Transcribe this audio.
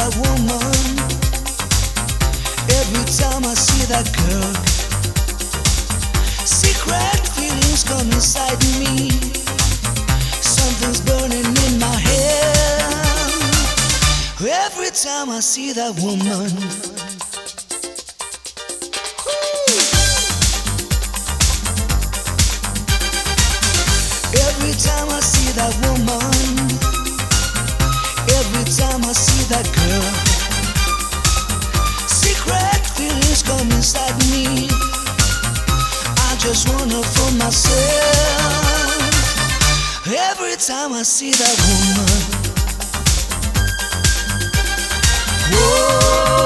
that woman, every time I see that girl, secret feelings come inside me. Something's burning in my head every time I see that woman. Every time I see that woman, every time I see that girl, secret feelings come inside me. I just wanna fool myself every time I see that woman. Whoa.